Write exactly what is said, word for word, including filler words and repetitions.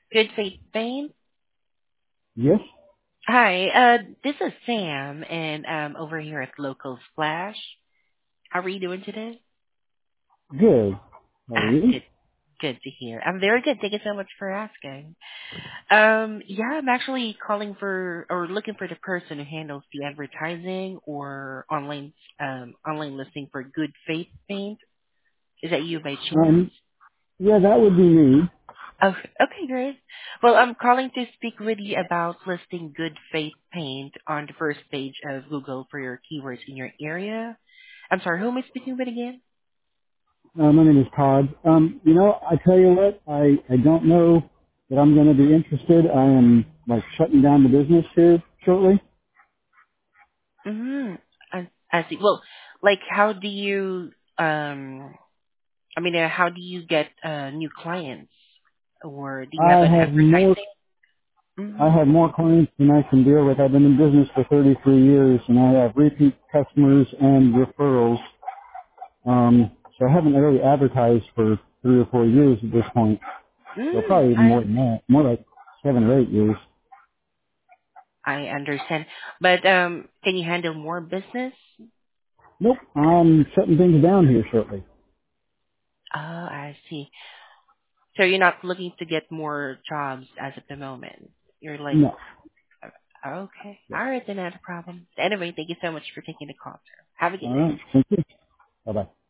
Good Faith Paint. Yes. Hi, uh, this is Sam, and um, over here at Local Splash. How are you doing today? Good. How are Ah, you? good, good to hear. I'm very good. Thank you so much for asking. Um, yeah, I'm actually calling for or looking for the person who handles the advertising or online um online listing for Good Faith Paint. Is that you by chance? Um, yeah, that would be me. Oh, okay, great. Well, I'm calling to speak with you about listing Good Faith Paint on the first page of Google for your keywords in your area. I'm sorry, who am I speaking with again? Uh, my name is Todd. Um, you know, I tell you what, I, I don't know that I'm going to be interested. I am like shutting down the business here shortly. Mm-hmm. I, I see. Well, like, how do you, um, I mean, uh, how do you get uh, new clients? Or do you I have an have more, advertising? I Mm-hmm. have more clients than I can deal with. I've been in business for thirty-three years and I have repeat customers and referrals. Um, so I haven't really advertised for three or four years at this point. So Mm, probably even I more than that, more like seven or eight years. I understand. But um, can you handle more business? Nope, I'm shutting things down here shortly. Oh, I see. So you're not looking to get more jobs as of the moment. You're like, No. uh, okay, all right, then not a problem. Anyway, thank you so much for taking the call, sir. Have a good All day. right. Thank you. Bye bye.